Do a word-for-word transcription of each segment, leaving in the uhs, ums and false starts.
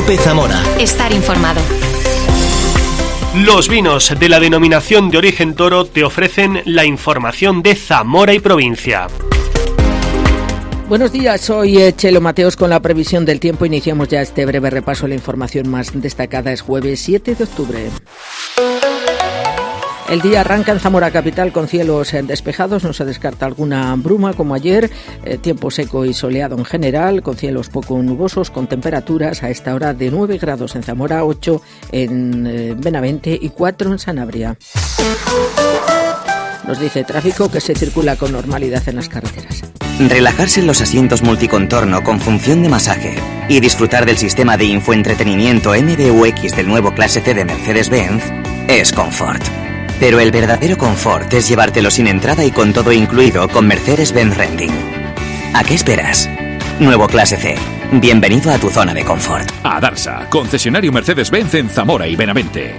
COPE Zamora. Estar informado. Los vinos de la denominación de origen Toro te ofrecen la información de Zamora y provincia. Buenos días, soy Chelo Mateos con la previsión del tiempo. Iniciamos ya este breve repaso. La información más destacada es jueves siete de octubre. El día arranca en Zamora capital con cielos despejados, no se descarta alguna bruma como ayer, eh, tiempo seco y soleado en general, con cielos poco nubosos, con temperaturas a esta hora de nueve grados en Zamora, ocho en eh, Benavente y cuatro en Sanabria. Nos dice tráfico que se circula con normalidad en las carreteras. Relajarse en los asientos multicontorno con función de masaje y disfrutar del sistema de infoentretenimiento M B U X del nuevo Clase C de Mercedes-Benz es confort. Pero el verdadero confort es llevártelo sin entrada y con todo incluido con Mercedes-Benz Renting. ¿A qué esperas? Nuevo Clase C. Bienvenido a tu zona de confort. A Darsa, concesionario Mercedes-Benz en Zamora y Benavente.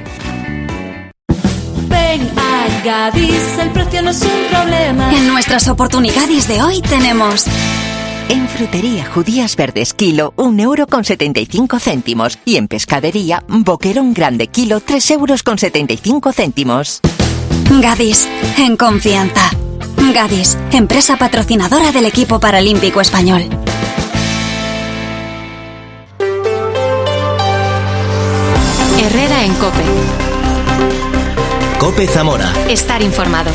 Ven a Gadis, el precio no es un problema. En nuestras oportunidades de hoy tenemos... En frutería judías verdes kilo, un euro con setenta y cinco céntimos. Y en pescadería, boquerón grande kilo, tres euros con setenta y cinco céntimos. Gadis, en confianza. Gadis, empresa patrocinadora del equipo paralímpico español. Herrera en COPE. COPE Zamora. Estar informado.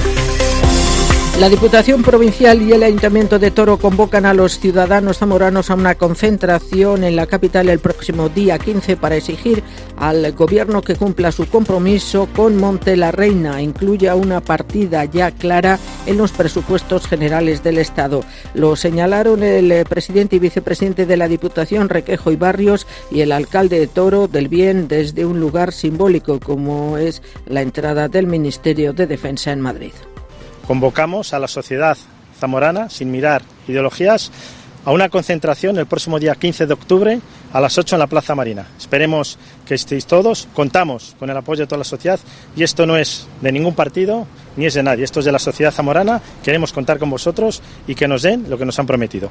La Diputación Provincial y el Ayuntamiento de Toro convocan a los ciudadanos zamoranos a una concentración en la capital el próximo día quince para exigir al Gobierno que cumpla su compromiso con Monte la Reina, incluya una partida ya clara en los presupuestos generales del Estado. Lo señalaron el presidente y vicepresidente de la Diputación, Requejo y Barrios, y el alcalde de Toro del Bien desde un lugar simbólico como es la entrada del Ministerio de Defensa en Madrid. Convocamos a la sociedad zamorana, sin mirar ideologías, a una concentración el próximo día quince de octubre a las ocho en la Plaza Marina. Esperemos que estéis todos, contamos con el apoyo de toda la sociedad y esto no es de ningún partido ni es de nadie, esto es de la sociedad zamorana, queremos contar con vosotros y que nos den lo que nos han prometido.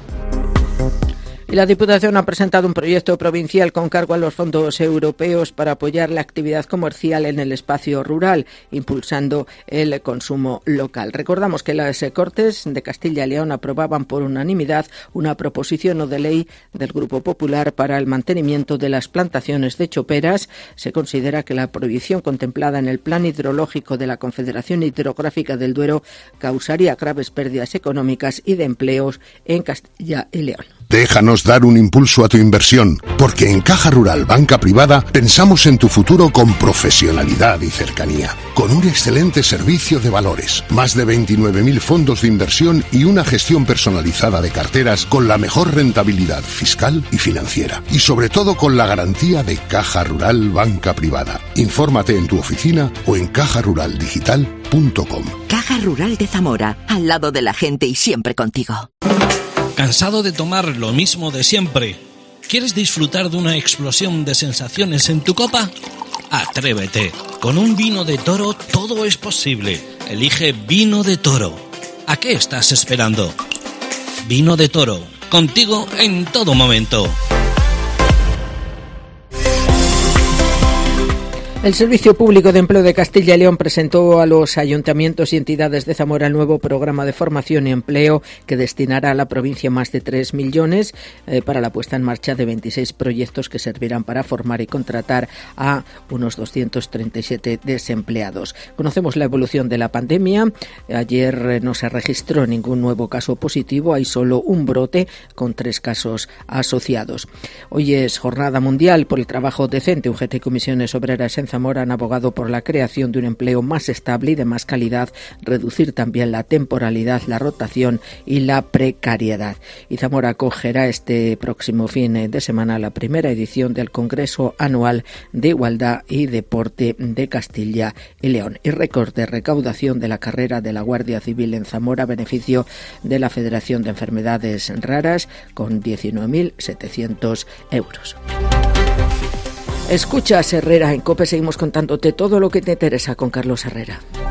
Y la Diputación ha presentado un proyecto provincial con cargo a los fondos europeos para apoyar la actividad comercial en el espacio rural, impulsando el consumo local. Recordamos que las Cortes de Castilla y León aprobaban por unanimidad una proposición no de ley del Grupo Popular para el mantenimiento de las plantaciones de choperas. Se considera que la prohibición contemplada en el Plan Hidrológico de la Confederación Hidrográfica del Duero causaría graves pérdidas económicas y de empleos en Castilla y León. Déjanos dar un impulso a tu inversión, porque en Caja Rural Banca Privada pensamos en tu futuro con profesionalidad y cercanía, con un excelente servicio de valores, más de veintinueve mil fondos de inversión y una gestión personalizada de carteras con la mejor rentabilidad fiscal y financiera, y sobre todo con la garantía de Caja Rural Banca Privada. Infórmate en tu oficina o en caja rural digital punto com. Caja Rural de Zamora, al lado de la gente y siempre contigo. ¿Cansado de tomar lo mismo de siempre? ¿Quieres disfrutar de una explosión de sensaciones en tu copa? Atrévete. Con un vino de Toro todo es posible. Elige Vino de Toro. ¿A qué estás esperando? Vino de Toro. Contigo en todo momento. El Servicio Público de Empleo de Castilla y León presentó a los ayuntamientos y entidades de Zamora el nuevo programa de formación y empleo que destinará a la provincia más de tres millones eh, para la puesta en marcha de veintiséis proyectos que servirán para formar y contratar a unos doscientos treinta y siete desempleados. Conocemos la evolución de la pandemia. Ayer eh, no se registró ningún nuevo caso positivo, hay solo un brote con tres casos asociados. Hoy es Jornada Mundial por el Trabajo Decente. U G T y Comisiones Obreras en Zamora han abogado por la creación de un empleo más estable y de más calidad, reducir también la temporalidad, la rotación y la precariedad. Y Zamora acogerá este próximo fin de semana la primera edición del Congreso Anual de Igualdad y Deporte de Castilla y León. Y récord de recaudación de la carrera de la Guardia Civil en Zamora a beneficio de la Federación de Enfermedades Raras con diecinueve mil setecientos euros. Escuchas Herrera en COPE, seguimos contándote todo lo que te interesa con Carlos Herrera.